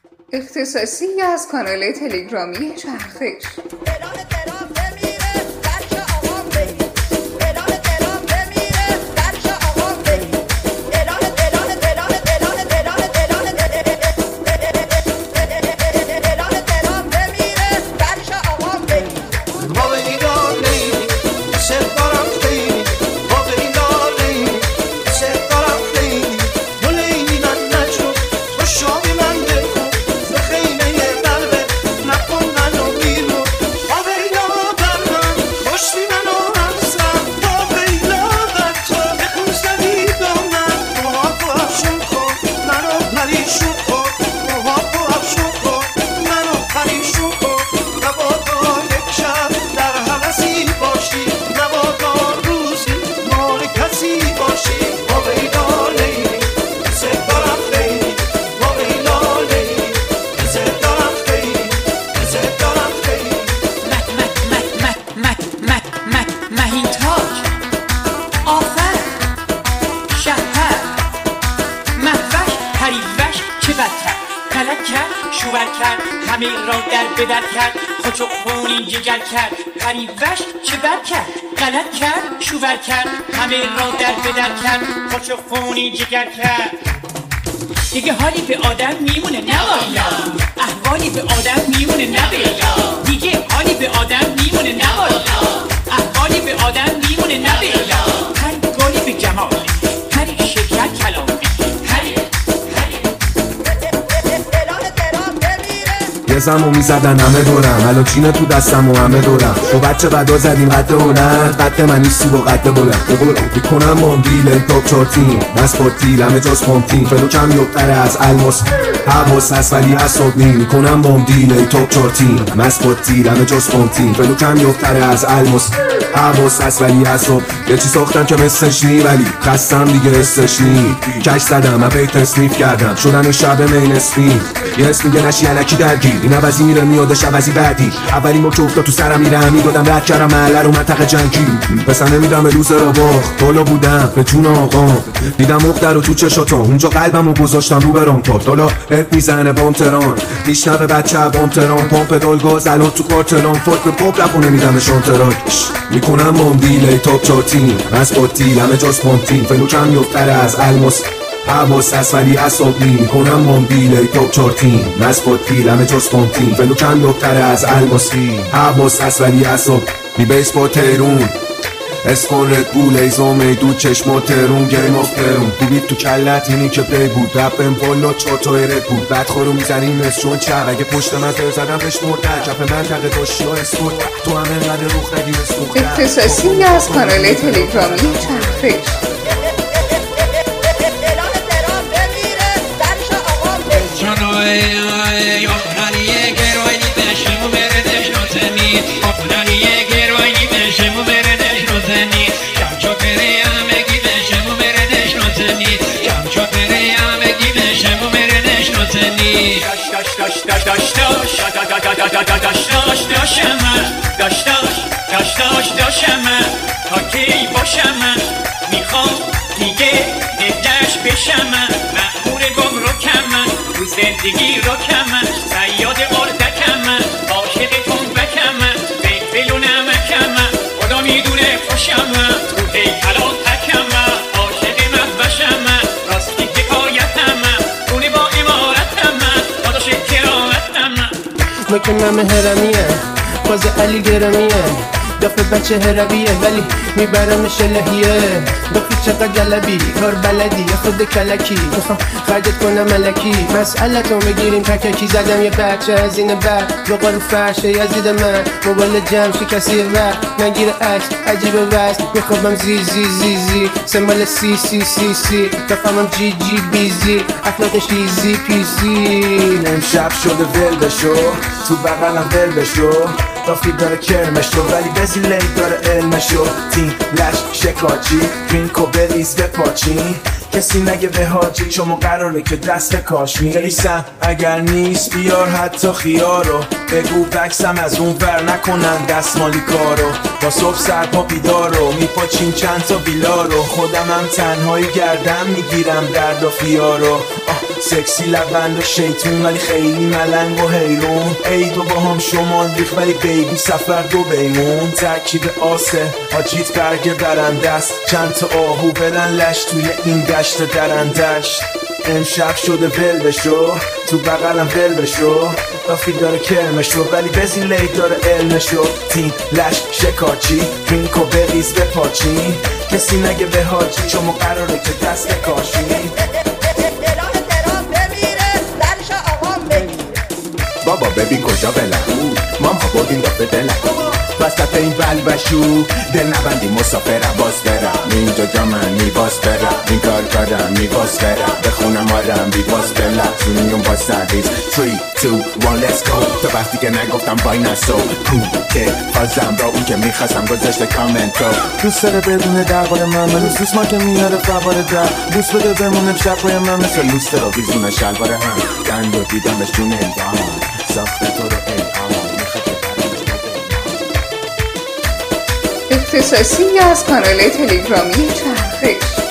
اختصاصی از کانال تلگرامی چرخش. همه را در بدر کرد خود خونی جگر کرد پریوش چه بد کرد غلط کرد شوور کرد همه را در بدر کرد خود خونی جگر کرد دیگه حالی به آدم میمونه نه والا احوالی به آدم میمونه نه بیلا دیگه حالی به آدم میمونه نه والا احوالی به آدم میمونه نه بیلا هر گلی به جمالی هر شکر کلامی یه زمو میزدن همه دورم الان چینه تو دستم و همه دورم تو بچه بدا زدیم قد هنر قد من نیستی با قد بلند میکنم ماندیل تاپ چارتیم مسپارتیل همه جاز پامتیم فلو کم یبتره از الماس حواس هست ولی حساب نیم میکنم ماندیل تاپ چارتیم مسپارتیل همه جاز پامتیم فلو کم یبتره از الماس حواس هست ولی حساب یه چی ساختم که مثلش نی ولی خستم دیگه استش نی کش زدم من بیت تصنیف کردم شدن شب مین اسمی یه اسم میگه نشی علکی درگیر این عوضی میره میادش عوضی بعدی اولی ما که افتاد تو سرم میرم میدادم رد کردم محله رو منطقه جنگی پسر نمیدم به روز را باخت بالا بودم به جون آقا دیدم مقدر رو تو چشاتم اونجا قلبم رو گذاشتم رو برام پاد حالا ات میزنه بام تران میشنوه بچه بام تران پامپ دال گاز الان تو کارتلان فوت به پاپ رفو نمیدم شانتراک میکنم ماندیل تاپ چارتیم مسپارتیل همه جاز پامتیم فلو کم یفتره از الماس حواس هست ولی حساب نی کنم ماندیل تاپ چارتیم مسپارتیل همه جاز پامتیم فلو کم یفتره از الماسی حواس هست ولی حساب می بیس با تیرون اسکان رد بول ایزام ایدود چشما ترون گیم آف ترون بیبید تو کلت اینی که پی بود رپم بالا چارتای رد بود بعد خورو میزنیم مثل چون چه اگه پشت من تر زدم بهش مرده کف من تقه داشتی ها اسکوت تو همه قدر روخ ندی اسکوت اختصاصی از کانال تلگرامی چرخش. داشتم تا کی باشم میخوام دیگه ندش بشم مأمور گمرکم تو زندگی رکم صیاد اردکم عاشق تنبکم فلفل و نمکم خدا میدونه خوشم تو هیکلا تکم عاشق مهوشم راستی حکایتم خونه با امارتم داداش کرامتم مکنم هرمیه باز علی گرمیه دفعه بچه هرویه ولی میبرمش الهیه دفعه چقدر جلبی کار بلدی یا خود کلکی میخوام خرجت کنم ملکی مسئلتو میگیریم تککی زدم یه بچه از این بعد لقا رو فرشه یزید من موبایل جمع شکستی وقت نگیر عکس عجیب وست میخوابم زی زی زی زی سمبال سی سی سی سی بفهمم جی جی بیزی اخلاقش ایزی پیزی امشب شده ول بشو تو بغلم ول بشو رافی داره کرمشو ولی بزیلی داره علمشو تیم لش شکاچی درینک و بریز بپاچی کسی نگه به حاجی شما قراره که دست کاش میریسم اگر نیست بیار حتی خیارو بگو بکسم از اون ور نکنن دستمالی کارو با صبح سرپا بیدارو میپاچیم چند تا ویلا رو خودم هم تنهایی گردم میگیرم درد و خیارو سکسی لبند و شیطون ولی خیلی ملنگ و حیرون. عیدو با هم شمال ریخ ولی بیبی سفر دو بیمون. ترکیب آسه حاجیت برگ برنده است، چند تا آهو بدن لش توی این دشت درندشت. امشب شده ول بشو تو بغلم ول بشو، رافی داره کرمشو ولی بزین لید داره علمشو. تین لش شکاچی رینکو بریز به پاچی، کسی نگه به حاجی چون ما قراره که دست کاشی. بابا ببین کجا بلم ما بردیم دافه دلم وسط این بلبشو دل نبندی مسافرم باز برم اینجا جا من میباز برم این کار کارم میباز برم بخونم آرم بیباز برم سونیون با سردیز 3, 2, 1 let's go. تا وقتی که نگفتم وای نسو که فازم را اون که میخواستم گذاشته کامنتو. دوست داره بدونه درباره من منوز دوست ما که میاره فوار در دوست بده بمونه شبای من مثل لوست رو بیزونه شلوار هم گند و دیدمش جون الهام ساخته تو رو الهام. اختصاصی از کانال تلگرامی چرخش.